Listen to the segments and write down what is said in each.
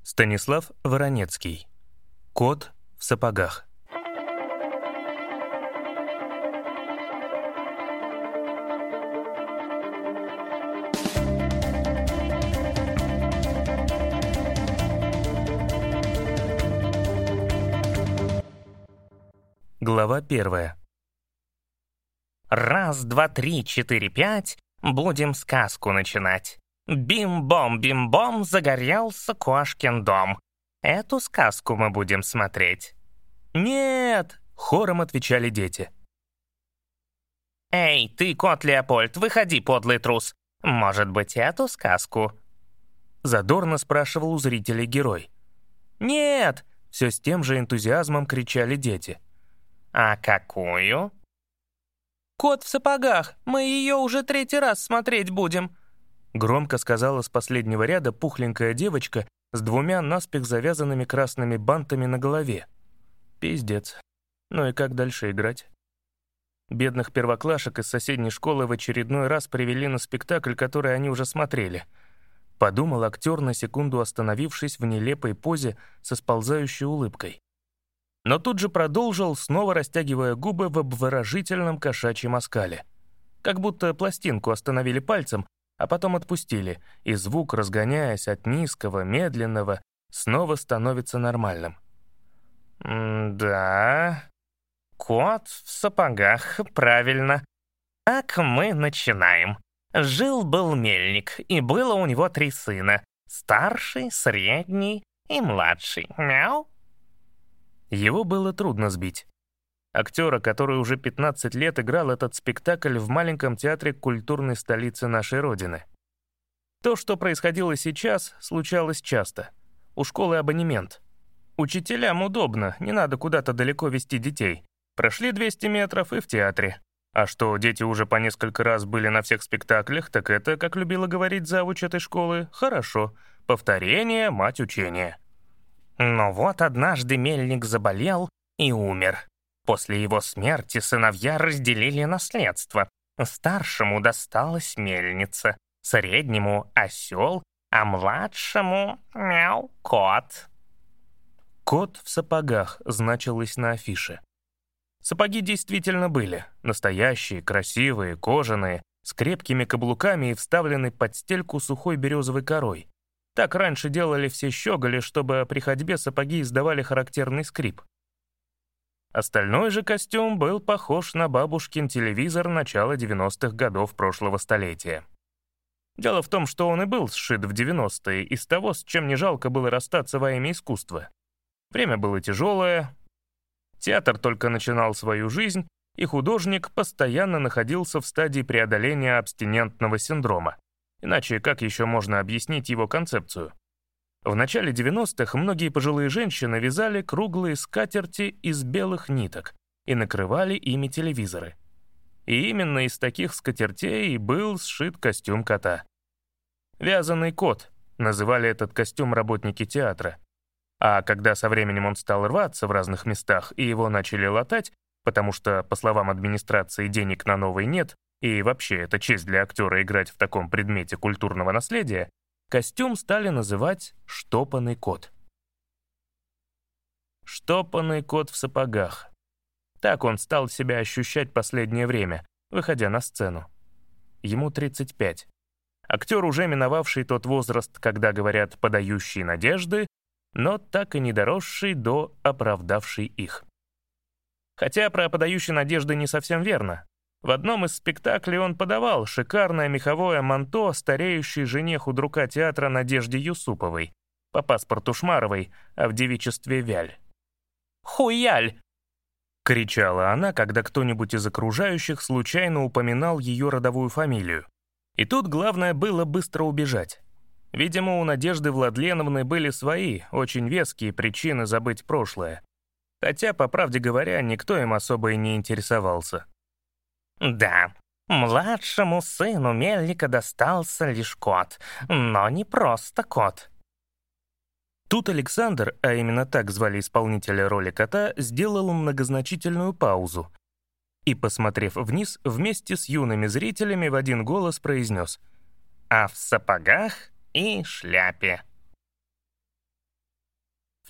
Станислав Воронецкий. Кот в сапогах. Глава 1. Раз, два, три, четыре, пять, будем сказку начинать. Бим-бом, бим-бом, загорелся кошкин дом. Эту сказку мы будем смотреть. «Нет!» — хором отвечали дети. Эй, ты, кот Леопольд, выходи, подлый трус. Может быть, эту сказку? Задорно спрашивал у зрителей герой. «Нет!» — все с тем же энтузиазмом кричали дети. А какую? «Кот в сапогах, мы ее уже 3-й раз смотреть будем», громко сказала с последнего ряда пухленькая девочка с 2 наспех завязанными красными бантами на голове. Пиздец. Ну и как дальше играть? Бедных первоклашек из соседней школы в очередной раз привели на спектакль, который они уже смотрели. Подумал актер, на секунду остановившись в нелепой позе со сползающей улыбкой. Но тут же продолжил, снова растягивая губы в обворожительном кошачьем оскале. Как будто пластинку остановили пальцем, а потом отпустили, и звук, разгоняясь от низкого, медленного, снова становится нормальным. Да, кот в сапогах, правильно. Так мы начинаем. Жил-был мельник, и было у него 3 сына. Старший, средний и младший. Мяу. Его было трудно сбить. Актера, который уже 15 лет играл этот спектакль в маленьком театре культурной столицы нашей Родины. То, что происходило сейчас, случалось часто. У школы абонемент. Учителям удобно, не надо куда-то далеко вести детей. Прошли 200 метров и в театре. А что дети уже по несколько раз были на всех спектаклях, так это, как любила говорить завуч этой школы, хорошо. Повторение — мать учения. Но вот однажды мельник заболел и умер. После его смерти сыновья разделили наследство. Старшему досталась мельница, среднему — осел, а младшему — мяу, кот. «Кот в сапогах» значилось на афише. Сапоги действительно были. Настоящие, красивые, кожаные, с крепкими каблуками и вставленной под стельку сухой березовой корой. Так раньше делали все щеголи, чтобы при ходьбе сапоги издавали характерный скрип. Остальной же костюм был похож на бабушкин телевизор начала 90-х годов прошлого столетия. Дело в том, что он и был сшит в 90-е из того, с чем не жалко было расстаться во имя искусства. Время было тяжелое, театр только начинал свою жизнь, и художник постоянно находился в стадии преодоления абстинентного синдрома. Иначе как еще можно объяснить его концепцию? В начале 90-х многие пожилые женщины вязали круглые скатерти из белых ниток и накрывали ими телевизоры. И именно из таких скатертей был сшит костюм кота. «Вязаный кот» — называли этот костюм работники театра. А когда со временем он стал рваться в разных местах и его начали латать, потому что, по словам администрации, денег на новый нет, и вообще это честь для актера играть в таком предмете культурного наследия, костюм стали называть «штопанный кот». «Штопанный кот в сапогах». Так он стал себя ощущать последнее время, выходя на сцену. Ему 35. Актер, уже миновавший тот возраст, когда говорят «подающий надежды», но так и не доросший до оправдавший их. Хотя про подающий надежды не совсем верно. В одном из спектаклей он подавал шикарное меховое манто стареющей жене худрука театра Надежде Юсуповой, по паспорту Шмаровой, а в девичестве Вяль. «Хуяль!» — кричала она, когда кто-нибудь из окружающих случайно упоминал ее родовую фамилию. И тут главное было быстро убежать. Видимо, у Надежды Владленовны были свои, очень веские причины забыть прошлое. Хотя, по правде говоря, никто им особо и не интересовался. Да, младшему сыну мельника достался лишь кот, но не просто кот. Тут Александр, а именно так звали исполнителя роли кота, сделал многозначительную паузу и, посмотрев вниз, вместе с юными зрителями в один голос произнес: «А в сапогах и шляпе».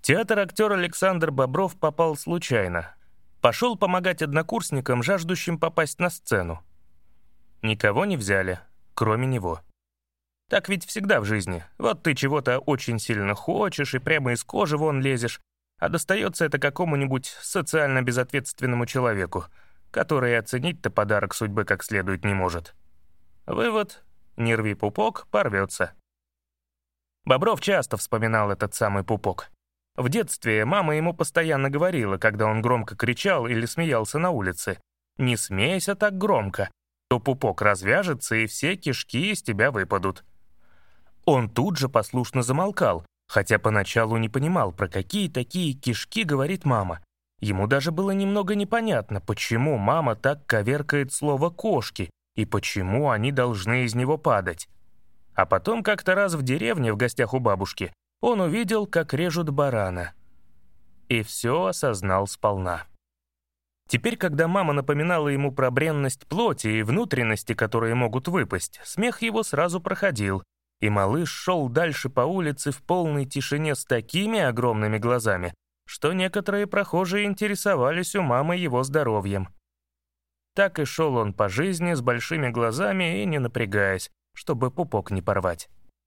В театр актер Александр Бобров попал случайно. Пошел помогать однокурсникам, жаждущим попасть на сцену. Никого не взяли, кроме него. Так ведь всегда в жизни. Вот ты чего-то очень сильно хочешь и прямо из кожи вон лезешь, а достается это какому-нибудь социально безответственному человеку, который оценить-то подарок судьбы как следует не может. Вывод: не рви пупок, порвется. Бобров часто вспоминал этот самый пупок. В детстве мама ему постоянно говорила, когда он громко кричал или смеялся на улице: «Не смейся так громко, то пупок развяжется и все кишки из тебя выпадут». Он тут же послушно замолкал, хотя поначалу не понимал, про какие такие кишки говорит мама. Ему даже было немного непонятно, почему мама так коверкает слово «кошки» и почему они должны из него падать. А потом как-то раз в деревне в гостях у бабушки он увидел, как режут барана. И все осознал сполна. Теперь, когда мама напоминала ему про бренность плоти и внутренности, которые могут выпасть, смех его сразу проходил, и малыш шел дальше по улице в полной тишине с такими огромными глазами, что некоторые прохожие интересовались у мамы его здоровьем. Так и шел он по жизни с большими глазами и не напрягаясь, чтобы пупок не порвать.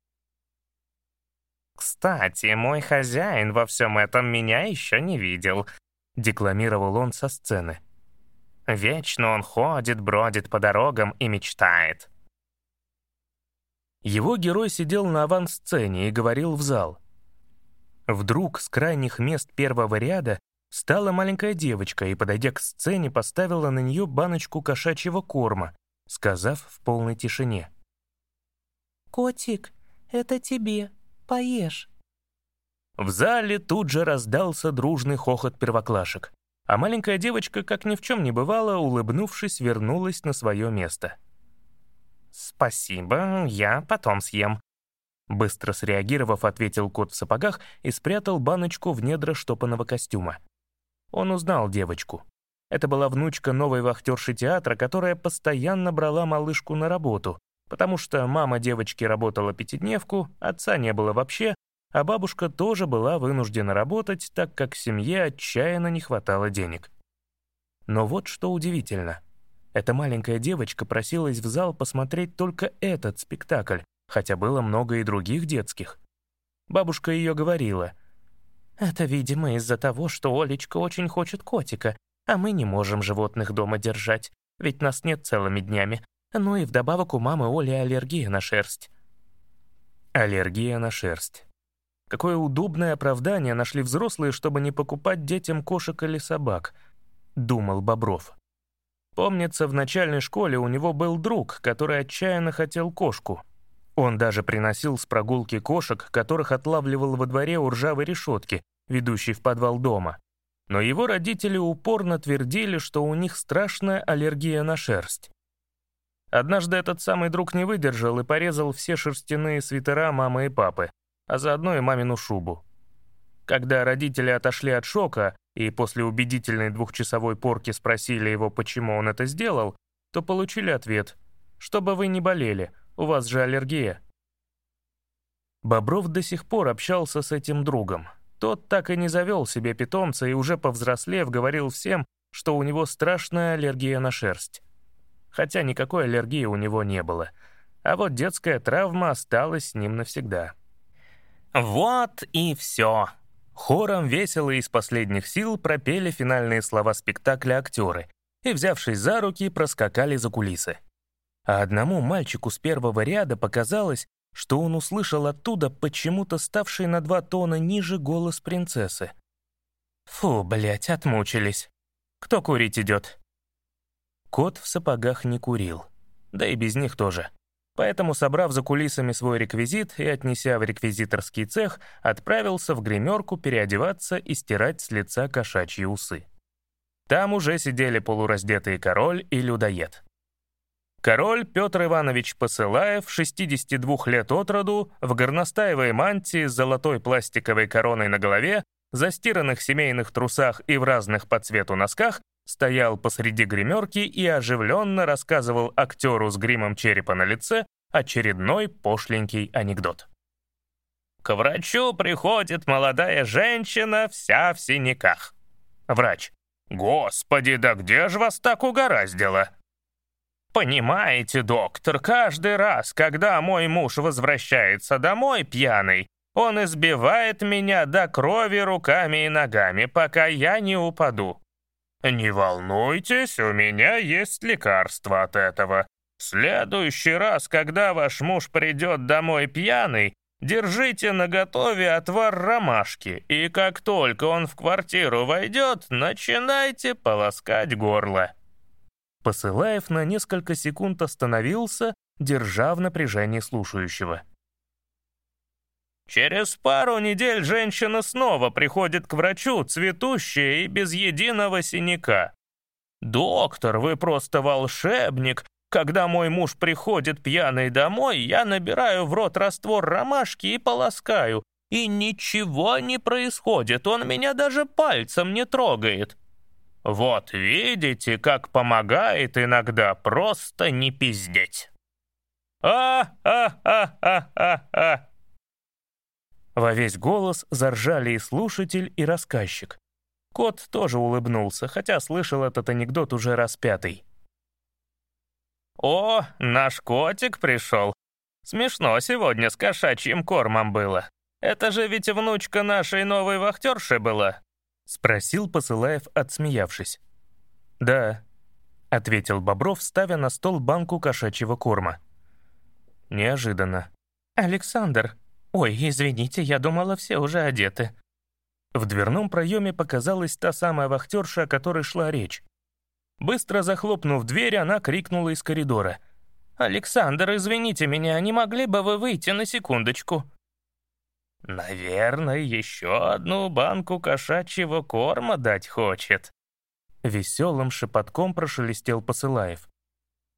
«Кстати, мой хозяин во всем этом меня еще не видел», — декламировал он со сцены. «Вечно он ходит, бродит по дорогам и мечтает». Его герой сидел на авансцене и говорил в зал. Вдруг с крайних мест первого ряда встала маленькая девочка и, подойдя к сцене, поставила на нее баночку кошачьего корма, сказав в полной тишине: «Котик, это тебе, поешь». В зале тут же раздался дружный хохот первоклашек, а маленькая девочка, как ни в чем не бывало, улыбнувшись, вернулась на свое место. «Спасибо, я потом съем», — быстро среагировав, ответил кот в сапогах и спрятал баночку в недра штопанного костюма. Он узнал девочку. Это была внучка новой вахтерши театра, которая постоянно брала малышку на работу, потому что мама девочки работала пятидневку, отца не было вообще, а бабушка тоже была вынуждена работать, так как семье отчаянно не хватало денег. Но вот что удивительно. Эта маленькая девочка просилась в зал посмотреть только этот спектакль, хотя было много и других детских. Бабушка ее говорила: «Это, видимо, из-за того, что Олечка очень хочет котика, а мы не можем животных дома держать, ведь нас нет целыми днями. Ну и вдобавок у мамы Оли аллергия на шерсть». Аллергия на шерсть. Какое удобное оправдание нашли взрослые, чтобы не покупать детям кошек или собак, думал Бобров. Помнится, в начальной школе у него был друг, который отчаянно хотел кошку. Он даже приносил с прогулки кошек, которых отлавливал во дворе у ржавой решетки, ведущей в подвал дома. Но его родители упорно твердили, что у них страшная аллергия на шерсть. Однажды этот самый друг не выдержал и порезал все шерстяные свитера мамы и папы, а заодно и мамину шубу. Когда родители отошли от шока и после убедительной 2-часовой порки спросили его, почему он это сделал, то получили ответ: «Чтобы вы не болели, у вас же аллергия». Бобров до сих пор общался с этим другом. Тот так и не завел себе питомца и уже повзрослев говорил всем, что у него страшная аллергия на шерсть. Хотя никакой аллергии у него не было. А вот детская травма осталась с ним навсегда. «Вот и все», хором весело и из последних сил пропели финальные слова спектакля актеры и, взявшись за руки, проскакали за кулисы. А одному мальчику с первого ряда показалось, что он услышал оттуда почему-то ставший на 2 тона ниже голос принцессы. «Фу, блядь, отмучились. Кто курить идет?» Кот в сапогах не курил, да и без них тоже. Поэтому, собрав за кулисами свой реквизит и отнеся в реквизиторский цех, отправился в гримерку переодеваться и стирать с лица кошачьи усы. Там уже сидели полураздетые король и людоед. Король Петр Иванович Посылаев, 62 лет от роду, в горностаевой мантии с золотой пластиковой короной на голове, застиранных семейных трусах и в разных по цвету носках, стоял посреди гримерки и оживленно рассказывал актеру с гримом черепа на лице очередной пошленький анекдот. К врачу приходит молодая женщина, вся в синяках. Врач: «Господи, да где же вас так угораздило?» «Понимаете, доктор, каждый раз, когда мой муж возвращается домой пьяный, он избивает меня до крови руками и ногами, пока я не упаду». «Не волнуйтесь, у меня есть лекарство от этого. В следующий раз, когда ваш муж придет домой пьяный, держите наготове отвар ромашки, и как только он в квартиру войдет, начинайте полоскать горло». Посылаев на несколько секунд остановился, держа в напряжении слушающего. Через пару недель женщина снова приходит к врачу, цветущая и без единого синяка. «Доктор, вы просто волшебник. Когда мой муж приходит пьяный домой, я набираю в рот раствор ромашки и полоскаю, и ничего не происходит, он меня даже пальцем не трогает». Вот видите, как помогает иногда просто не пиздеть. А-а-а-а-а-а. Во весь голос заржали и слушатель, и рассказчик. Кот тоже улыбнулся, хотя слышал этот анекдот уже раз пятый. «О, наш котик пришел. Смешно сегодня с кошачьим кормом было. Это же ведь внучка нашей новой вахтерши была». — спросил Посылаев, отсмеявшись. «Да», — ответил Бобров, ставя на стол банку кошачьего корма. Неожиданно. «Александр! Ой, извините, я думала, все уже одеты». В дверном проеме показалась та самая вахтерша, о которой шла речь. Быстро захлопнув дверь, она крикнула из коридора. «Александр, извините меня, не могли бы вы выйти на секундочку?» «Наверное, еще одну банку кошачьего корма дать хочет». Веселым шепотком прошелестел Посылаев.